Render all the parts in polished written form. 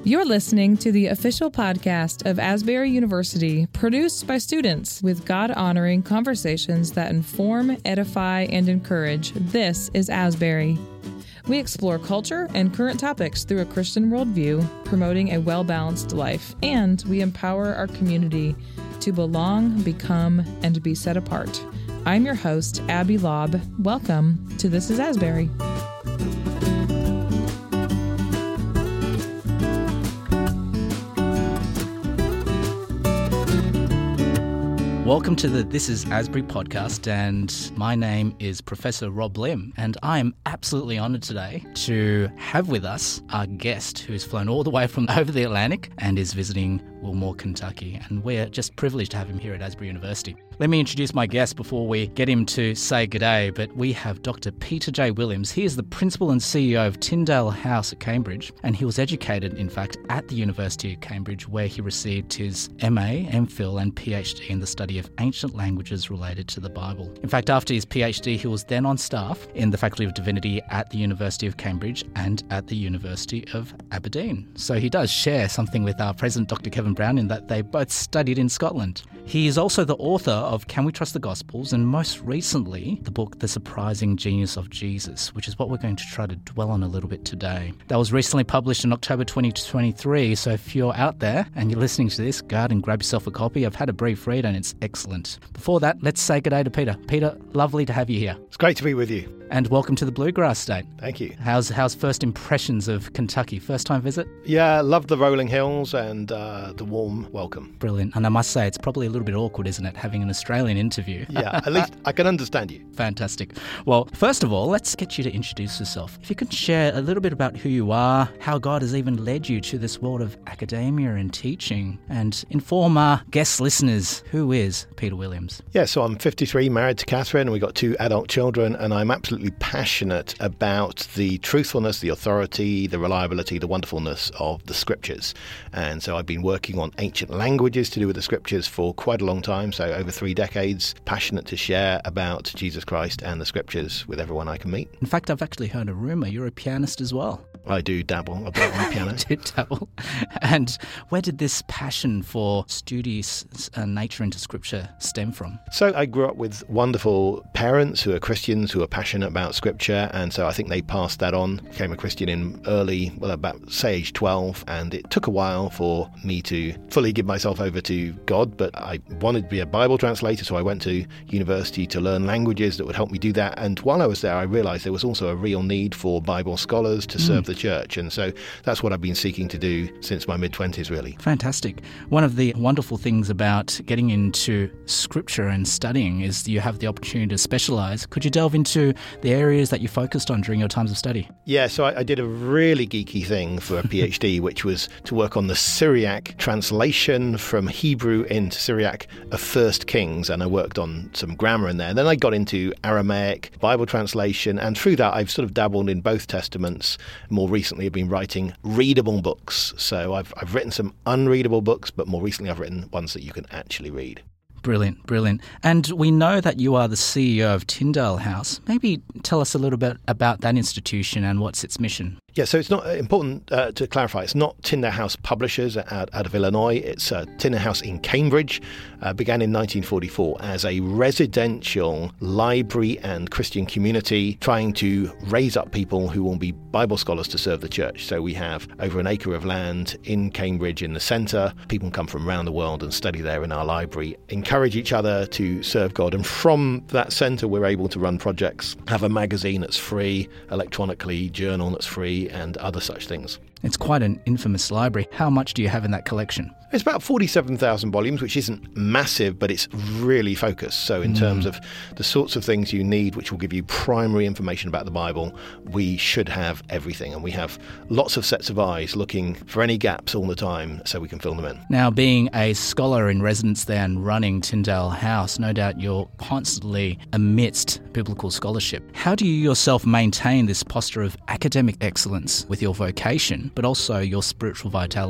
You're listening to the official podcast of Asbury University, produced by students with God-honoring conversations that inform, edify, and encourage. This is Asbury. We explore culture and current topics through a Christian worldview, promoting a well-balanced life, and we empower our community to belong, become, and be set apart. I'm your host, Abby Lobb. Welcome to This is Asbury. Welcome to the This is Asbury podcast, and my name is Professor Rob Lim, and I am absolutely honoured today to have with us our guest who's flown all the way from over the Atlantic and is visiting Wilmore, Kentucky, and we're just privileged to have him here at Asbury University. Let me introduce my guest before we get him to say g'day, but we have Dr. Peter J. Williams. He is the Principal and CEO of Tyndale House at Cambridge, and he was educated, in fact, at the University of Cambridge, where he received his MA, MPhil and PhD in the study of ancient languages related to the Bible. In fact, after his PhD, he was then on staff in the Faculty of Divinity at the University of Cambridge and at the University of Aberdeen. So he does share something with our President, Dr. Kevin Brown, in that they both studied in Scotland. He is also the author of Can We Trust the Gospels, and most recently, the book The Surprising Genius of Jesus, which is what we're going to try to dwell on a little bit today. That was recently published in October 2023, so if you're out there and you're listening to this, go out and grab yourself a copy. I've had a brief read and it's excellent. Before that, let's say good day to Peter. Peter, lovely to have you here. It's great to be with you. And welcome to the Bluegrass State. Thank you. How's first impressions of Kentucky? First time visit? Yeah, love the rolling hills and the warm welcome. Brilliant. And I must say, it's probably a little bit awkward, isn't it, having an Australian interview? Yeah, at least I can understand you. Fantastic. Well, first of all, let's get you to introduce yourself. If you could share a little bit about who you are, how God has even led you to this world of academia and teaching, and inform our guest listeners, who is Peter Williams? Yeah, so I'm 53, married to Catherine, and we've got 2 adult children, and I'm absolutely passionate about the truthfulness, the authority, the reliability, the wonderfulness of the Scriptures. And so I've been working on ancient languages to do with the Scriptures for quite a long time, so over 3 decades, passionate to share about Jesus Christ and the Scriptures with everyone I can meet. In fact, I've actually heard a rumour you're a pianist as well. I do dabble a bit on the piano. I do dabble. And where did this passion for studious nature into Scripture stem from? So I grew up with wonderful parents who are Christians, who are passionate about Scripture, and so I think they passed that on. Became a Christian in about, say, age 12, and it took a while for me to fully give myself over to God, but I wanted to be a Bible translator, so I went to university to learn languages that would help me do that. And while I was there, I realized there was also a real need for Bible scholars to serve the church, and so that's what I've been seeking to do since my mid-20s, really. Fantastic. One of the wonderful things about getting into Scripture and studying is you have the opportunity to specialise. Could you delve into the areas that you focused on during your times of study? Yeah, so I did a really geeky thing for a PhD, which was to work on the Syriac translation from Hebrew into Syriac of 1 Kings, and I worked on some grammar in there. And then I got into Aramaic, Bible translation, and through that I've sort of dabbled in both Testaments. More recently I've been writing readable books. So I've written some unreadable books, but more recently I've written ones that you can actually read. Brilliant, brilliant. And we know that you are the CEO of Tyndale House. Maybe tell us a little bit about that institution and what's its mission. Yeah, so it's not important to clarify. It's not Tyndale House Publishers out of Illinois. It's Tyndale House in Cambridge. Began in 1944 as a residential library and Christian community trying to raise up people who will be Bible scholars to serve the church. So we have over an acre of land in Cambridge in the centre. People come from around the world and study there in our library, encourage each other to serve God. And from that centre, we're able to run projects, have a magazine that's free, electronically, journal that's free, and other such things. It's quite an infamous library. How much do you have in that collection? It's about 47,000 volumes, which isn't massive, but it's really focused. So in terms of the sorts of things you need, which will give you primary information about the Bible, we should have everything. And we have lots of sets of eyes looking for any gaps all the time so we can fill them in. Now, being a scholar in residence there and running Tyndale House, no doubt you're constantly amidst biblical scholarship. How do you yourself maintain this posture of academic excellence with your vocation, but also your spiritual vitality?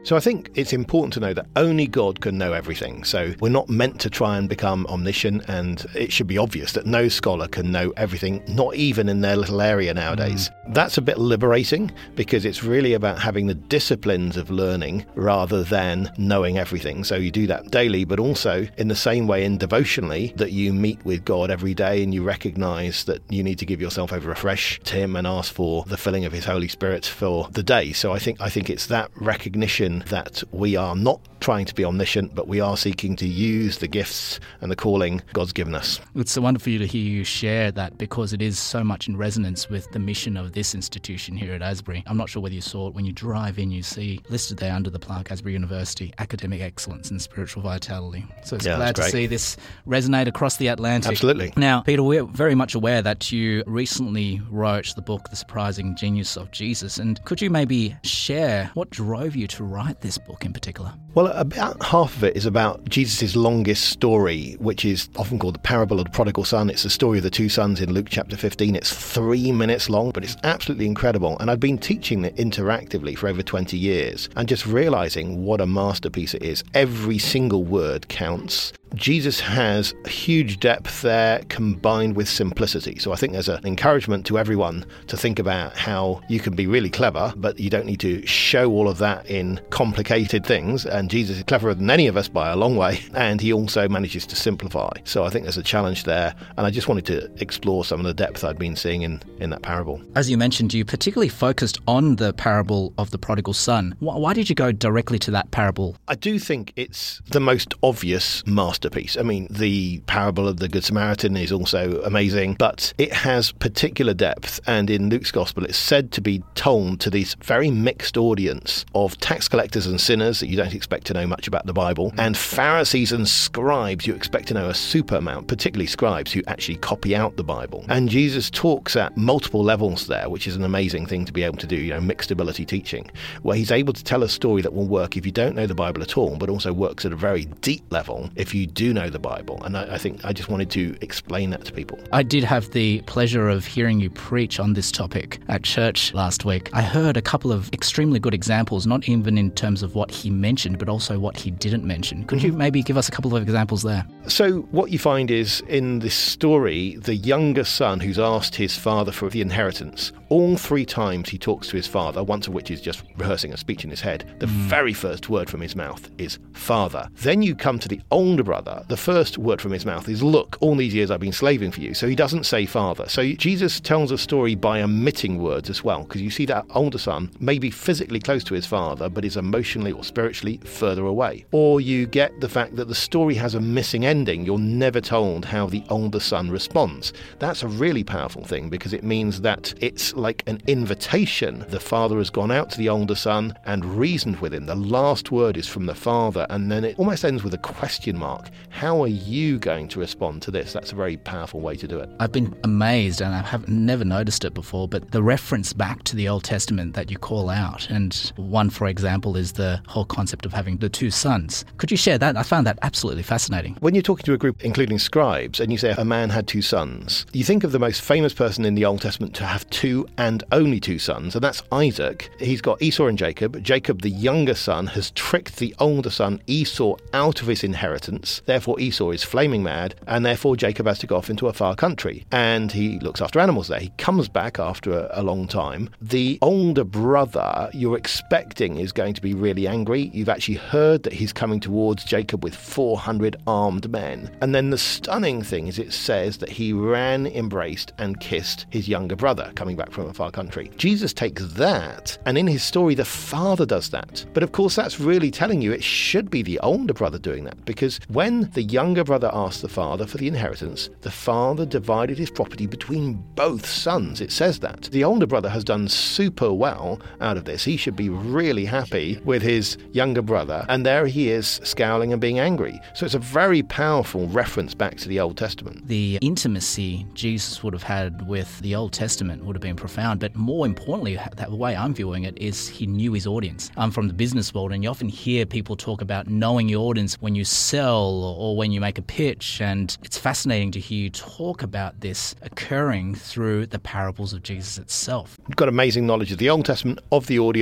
So I think it's important to know that only God can know everything. So we're not meant to try and become omniscient, and it should be obvious that no scholar can know everything, not even in their little area nowadays. That's a bit liberating, because it's really about having the disciplines of learning rather than knowing everything. So you do that daily, but also in the same way in devotionally, that you meet with God every day and you recognize that you need to give yourself over afresh to Him and ask for the filling of His Holy Spirit for the day. So I think it's that recognition that we are not trying to be omniscient, but we are seeking to use the gifts and the calling God's given us. It's so wonderful to hear you share that, because it is so much in resonance with the mission of this institution here at Asbury. I'm not sure whether you saw it when you drive in, you see listed there under the plaque, Asbury University, Academic Excellence and Spiritual Vitality. So it's glad to see this resonate across the Atlantic. Absolutely. Now, Peter, we're very much aware that you recently wrote the book, The Surprising Genius of Jesus. And could you maybe share what drove you to write this book in particular? Well, about half of it is about Jesus' longest story, which is often called the parable of the prodigal son. It's the story of the two sons in Luke chapter 15. It's 3 minutes long, but it's absolutely incredible. And I've been teaching it interactively for over 20 years and just realizing what a masterpiece it is. Every single word counts. Jesus has huge depth there combined with simplicity. So I think there's an encouragement to everyone to think about how you can be really clever, but you don't need to show all of that in complicated things. And Jesus is cleverer than any of us by a long way. And he also manages to simplify. So I think there's a challenge there. And I just wanted to explore some of the depth I'd been seeing in that parable. As you mentioned, you particularly focused on the parable of the prodigal son. Why did you go directly to that parable? I do think it's the most obvious masterpiece. I mean, the parable of the Good Samaritan is also amazing, but it has particular depth. And in Luke's Gospel, it's said to be told to this very mixed audience of tax collectors and sinners that you don't expect to know much about the Bible, and Pharisees and scribes you expect to know a super amount, particularly scribes who actually copy out the Bible. And Jesus talks at multiple levels there, which is an amazing thing to be able to do, mixed ability teaching, where he's able to tell a story that will work if you don't know the Bible at all, but also works at a very deep level if you do know the Bible. And I think I just wanted to explain that to people. I did have the pleasure of hearing you preach on this topic at church last week. I heard a couple of extremely good examples, not even in terms of what he mentioned, but also what he didn't mention. Could you maybe give us a couple of examples there? So what you find is in this story, the younger son who's asked his father for the inheritance, all 3 times he talks to his father, once of which is just rehearsing a speech in his head. The very first word from his mouth is father. Then you come to the older brother. The first word from his mouth is, look, all these years I've been slaving for you. So he doesn't say father. So Jesus tells a story by omitting words as well, because you see that older son may be physically close to his father, but is emotionally or spiritually further away. Or you get the fact that the story has a missing ending. You're never told how the older son responds. That's a really powerful thing, because it means that it's like an invitation. The father has gone out to the older son and reasoned with him. The last word is from the father, and then it almost ends with a question mark. How are you going to respond to this? That's a very powerful way to do it. I've been amazed, and I have never noticed it before, but the reference back to the Old Testament that you call out, and one, for example, is the whole concept of having the 2 sons. Could you share that? I found that absolutely fascinating. When you're talking to a group including scribes and you say a man had 2 sons, you think of the most famous person in the Old Testament to have 2 and only 2 sons, and that's Isaac. He's got Esau and Jacob. Jacob, the younger son, has tricked the older son Esau out of his inheritance. Therefore, Esau is flaming mad, and therefore Jacob has to go off into a far country. And he looks after animals there. He comes back after a long time. The older brother you're expecting is going to be really angry. You've actually heard that he's coming towards Jacob with 400 armed men. And then the stunning thing is it says that he ran, embraced, and kissed his younger brother coming back from a far country. Jesus takes that, and in his story, the father does that. But of course, that's really telling you it should be the older brother doing that, because when the younger brother asked the father for the inheritance, the father divided his property between both sons. It says that. The older brother has done super well out of this. He should be really happy with his younger brother, and there he is scowling and being angry. So it's a very powerful reference back to the Old Testament. The intimacy Jesus would have had with the Old Testament would have been profound, but more importantly, the way I'm viewing it is he knew his audience. I'm from the business world, and you often hear people talk about knowing your audience when you sell or when you make a pitch, and it's fascinating to hear you talk about this occurring through the parables of Jesus itself. You've got amazing knowledge of the Old Testament, of the audience,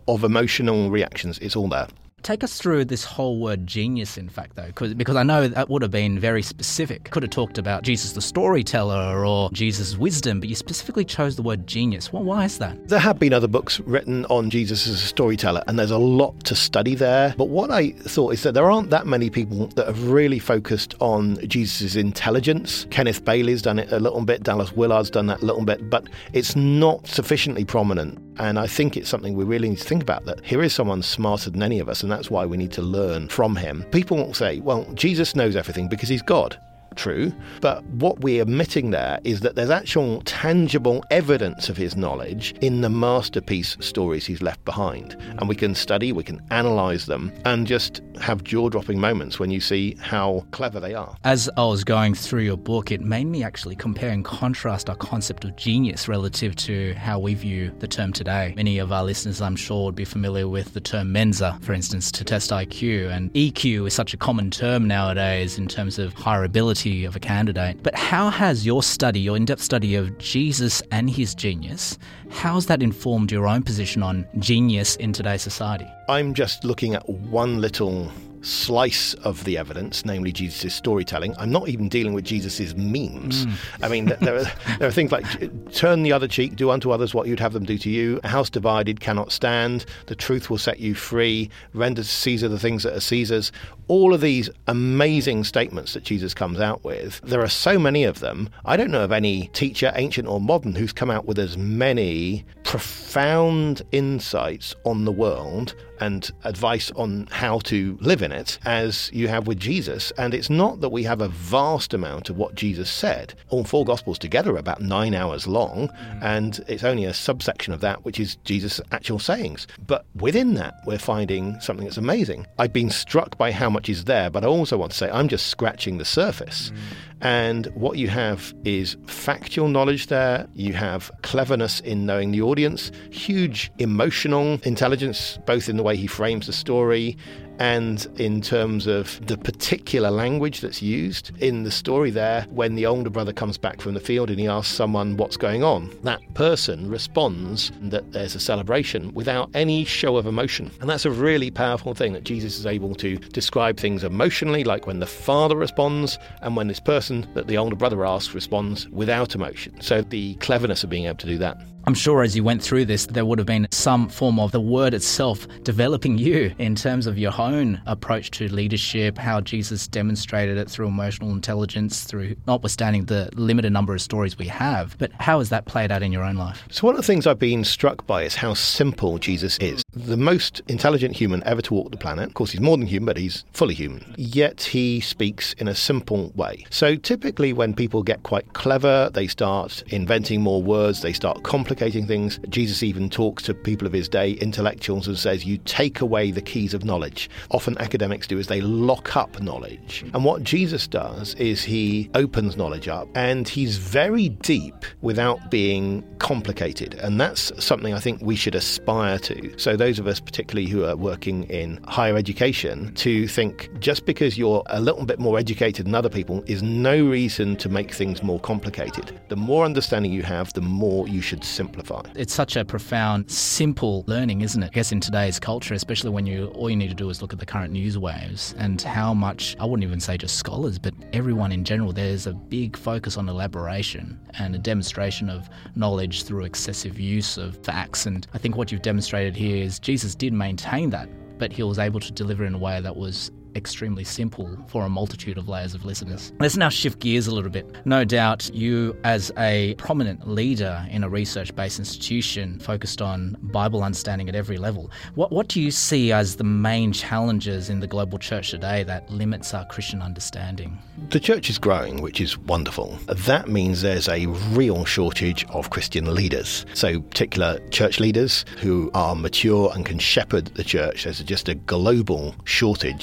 of emotional reactions. It's all there. Take us through this whole word genius, in fact, though, because I know that would have been very specific. Could have talked about Jesus the storyteller or Jesus' wisdom, but you specifically chose the word genius. Well, why is that? There have been other books written on Jesus as a storyteller, and there's a lot to study there. But what I thought is that there aren't that many people that have really focused on Jesus' intelligence. Kenneth Bailey's done it a little bit, Dallas Willard's done that a little bit, but it's not sufficiently prominent. And I think it's something we really need to think about, that here is someone smarter than any of us, and that's why we need to learn from him. People will say, well, Jesus knows everything because he's God. True, but what we're omitting there is that there's actual tangible evidence of his knowledge in the masterpiece stories he's left behind. And we can study, we can analyse them, and just have jaw-dropping moments when you see how clever they are. As I was going through your book, it made me actually compare and contrast our concept of genius relative to how we view the term today. Many of our listeners, I'm sure, would be familiar with the term Mensa, for instance, to test IQ. And EQ is such a common term nowadays in terms of hireability of a candidate. But how has your study, your in-depth study of Jesus and his genius, how's that informed your own position on genius in today's society? I'm just looking at one little slice of the evidence, namely Jesus' storytelling. I'm not even dealing with Jesus' memes. I mean, there are things like turn the other cheek, do unto others what you'd have them do to you, a house divided cannot stand, the truth will set you free, render to Caesar the things that are Caesar's. All of these amazing statements that Jesus comes out with, there are so many of them. I don't know of any teacher, ancient or modern, who's come out with as many profound insights on the world and advice on how to live in it as you have with Jesus. And it's not that we have a vast amount of what Jesus said. All four Gospels together are about 9 hours long, and it's only a subsection of that which is Jesus' actual sayings. But within that, we're finding something that's amazing. I've been struck by how much is there, but I also want to say I'm just scratching the surface. And what you have is factual knowledge there. You have cleverness in knowing the audience, huge emotional intelligence, both in the way he frames the story and in terms of the particular language that's used in the story there. When the older brother comes back from the field and he asks someone what's going on, that person responds that there's a celebration without any show of emotion. And that's a really powerful thing, that Jesus is able to describe things emotionally, like when the father responds, and when this person that the older brother asks responds without emotion. So the cleverness of being able to do that. I'm sure as you went through this, there would have been some form of the word itself developing you in terms of your own approach to leadership, how Jesus demonstrated it through emotional intelligence, through notwithstanding the limited number of stories we have. But how has that played out in your own life? So one of the things I've been struck by is how simple Jesus is. The most intelligent human ever to walk the planet. Of course, he's more than human, but he's fully human. Yet he speaks in a simple way. So typically when people get quite clever, they start inventing more words, they start complicating things. Jesus even talks to people of his day, intellectuals, and says, you take away the keys of knowledge. Often academics do is they lock up knowledge. And what Jesus does is he opens knowledge up, and he's very deep without being complicated. And that's something I think we should aspire to. So those of us particularly who are working in higher education, to think just because you're a little bit more educated than other people is no reason to make things more complicated. The more understanding you have, the more you should simplify. It's such a profound, simple learning, isn't it? I guess in today's culture, especially when all you need to do is look at the current news waves and how much, I wouldn't even say just scholars, but everyone in general, there's a big focus on elaboration and a demonstration of knowledge through excessive use of facts. And I think what you've demonstrated here is Jesus did maintain that, but he was able to deliver in a way that was extremely simple for a multitude of layers of listeners. Let's now shift gears a little bit. No doubt you, as a prominent leader in a research-based institution focused on Bible understanding at every level, what do you see as the main challenges in the global church today that limits our Christian understanding? The church is growing, which is wonderful. That means there's a real shortage of Christian leaders. So particular church leaders who are mature and can shepherd the church. There's just a global shortage because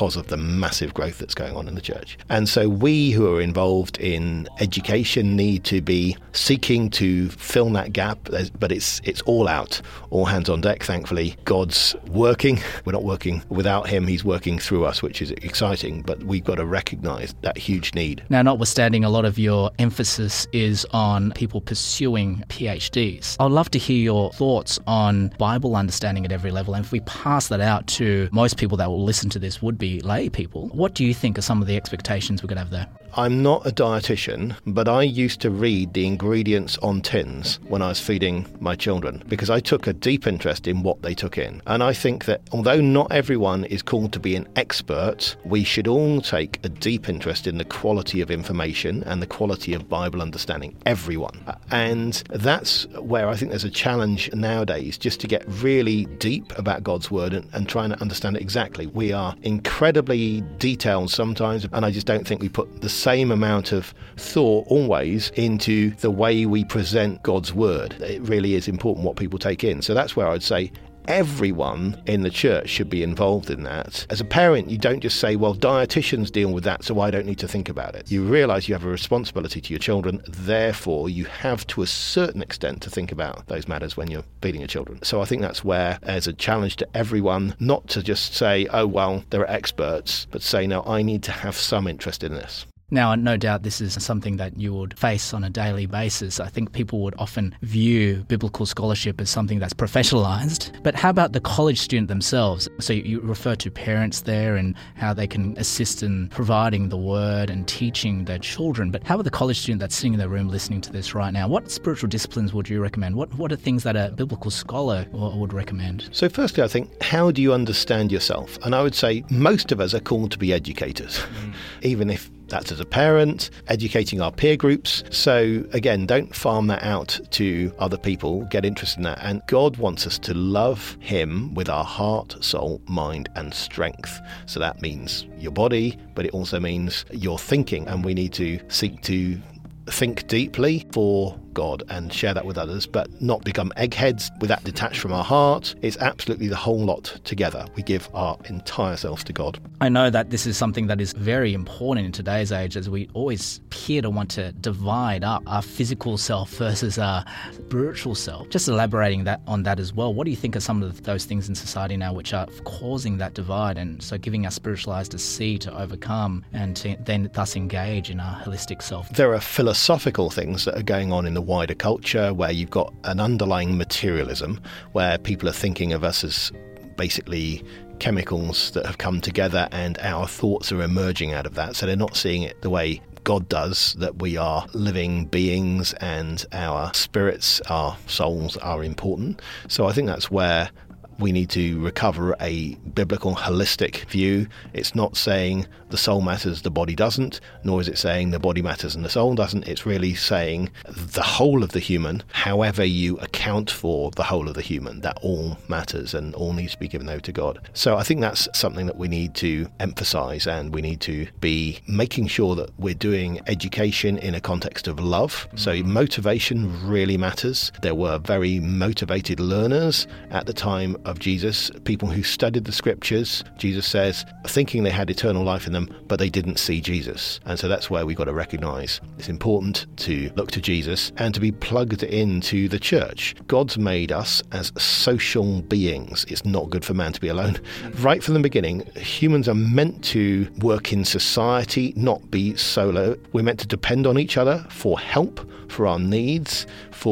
because of the massive growth that's going on in the church. And so we who are involved in education need to be seeking to fill that gap, but it's all out, all hands on deck. Thankfully, God's working. We're not working without him. He's working through us, which is exciting, but we've got to recognize that huge need. Now, notwithstanding, a lot of your emphasis is on people pursuing PhDs. I'd love to hear your thoughts on Bible understanding at every level. And if we pass that out to most people that will listen to this would be lay people, what do you think are some of the expectations we're going to have there? I'm not a dietitian, but I used to read the ingredients on tins when I was feeding my children because I took a deep interest in what they took in. And I think that although not everyone is called to be an expert, we should all take a deep interest in the quality of information and the quality of Bible understanding. Everyone. And that's where I think there's a challenge nowadays, just to get really deep about God's word and trying to understand it exactly. We are incredibly detailed sometimes, and I just don't think we put the same amount of thought always into the way we present God's word. It really is important what people take in. So that's where I'd say everyone in the church should be involved in that. As a parent, you don't just say, well, dietitians deal with that, so I don't need to think about it. You realise you have a responsibility to your children, therefore you have to a certain extent to think about those matters when you're feeding your children. So I think that's where there's a challenge to everyone, not to just say, oh, well, there are experts, but say, no, I need to have some interest in this. Now, no doubt this is something that you would face on a daily basis. I think people would often view biblical scholarship as something that's professionalized. But how about the college student themselves? So you refer to parents there and how they can assist in providing the word and teaching their children. But how about the college student that's sitting in their room listening to this right now? What spiritual disciplines would you recommend? What are things that a biblical scholar would recommend? So firstly, I think, how do you understand yourself? And I would say most of us are called to be educators, even if that's as a parent, educating our peer groups. So again, don't farm that out to other people. Get interested in that. And God wants us to love him with our heart, soul, mind, and strength. So that means your body, but it also means your thinking. And we need to seek to think deeply for God and share that with others, but not become eggheads with that detached from our heart. It's absolutely the whole lot together. We give our entire selves to God. I know that this is something that is very important in today's age, as we always appear to want to divide up our physical self versus our spiritual self. Just elaborating on that as well, what do you think are some of those things in society now which are causing that divide, and so giving us spiritual eyes to see, to overcome, and to then thus engage in our holistic self? There are philosophical things that are going on in the wider culture where you've got an underlying materialism where people are thinking of us as basically chemicals that have come together and our thoughts are emerging out of that. So they're not seeing it the way God does, that we are living beings and our spirits, our souls are important. So I think that's where we need to recover a biblical holistic view. It's not saying the soul matters, the body doesn't, nor is it saying the body matters and the soul doesn't. It's really saying the whole of the human, however you account for the whole of the human, that all matters and all needs to be given over to God. So I think that's something that we need to emphasize, and we need to be making sure that we're doing education in a context of love. So motivation really matters. There were very motivated learners at the time of Jesus, people who studied the scriptures, Jesus says, thinking they had eternal life in them, but they didn't see Jesus. And so that's where we've got to recognize it's important to look to Jesus and to be plugged into the church. God's made us as social beings. It's not good for man to be alone. Right from the beginning, humans are meant to work in society, not be solo. We're meant to depend on each other for help, for our needs,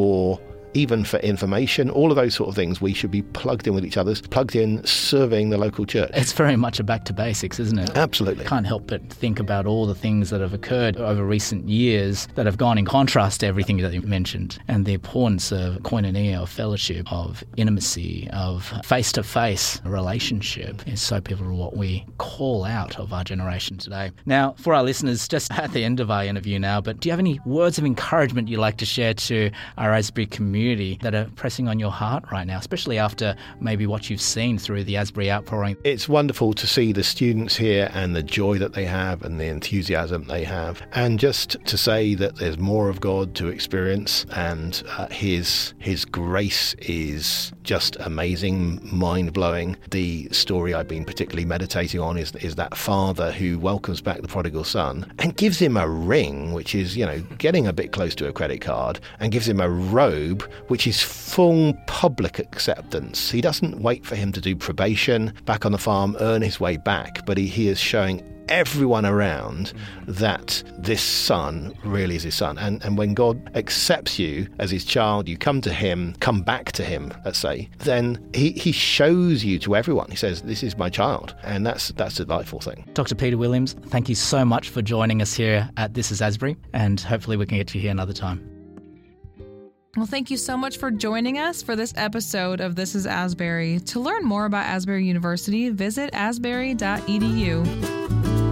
even for information, all of those sort of things. We should be plugged in with each other, plugged in, serving the local church. It's very much a back to basics, isn't it? Absolutely. Can't help but think about all the things that have occurred over recent years that have gone in contrast to everything that you mentioned, and the importance of koinonia, of fellowship, of intimacy, of face-to-face relationship is so pivotal to what we call out of our generation today. Now, for our listeners, just at the end of our interview now, but do you have any words of encouragement you'd like to share to our Asbury community community that are pressing on your heart right now, especially after maybe what you've seen through the Asbury Outpouring? It's wonderful to see the students here and the joy that they have and the enthusiasm they have. And just to say that there's more of God to experience, and His grace is just amazing, mind-blowing. The story I've been particularly meditating on is that father who welcomes back the prodigal son and gives him a ring, which is, getting a bit close to a credit card, and gives him a robe, which is full public acceptance. He doesn't wait for him to do probation back on the farm, earn his way back, but he is showing everyone around that this son really is his son. And when God accepts you as his child, you come back to him, let's say, then he shows you to everyone. He says, this is my child. And that's a delightful thing. Dr. Peter Williams, thank you so much for joining us here at This is Asbury, and hopefully we can get you here another time. Well, thank you so much for joining us for this episode of This is Asbury. To learn more about Asbury University, visit asbury.edu.